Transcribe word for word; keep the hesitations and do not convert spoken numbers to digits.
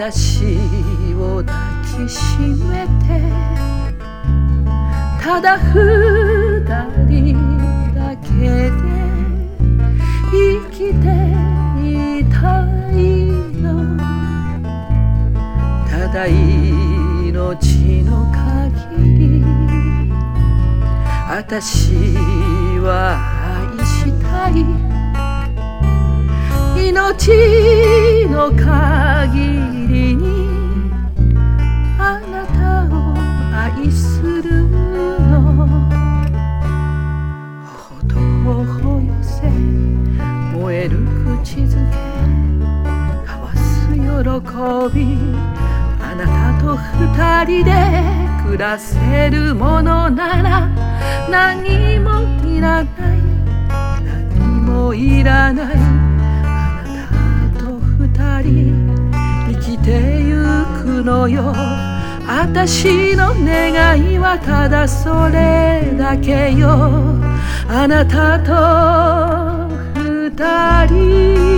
私を抱きしめてただ二人だけで生きていたいのただ命の限り私は愛したい命の限りにあなたを愛するのほどほ寄せ燃える口づけ交わす喜びあなたと二人で暮らせるものなら何もいらない何もいらないあなたと二人生きてゆくのよ私の願いはただそれだけよあなたと二人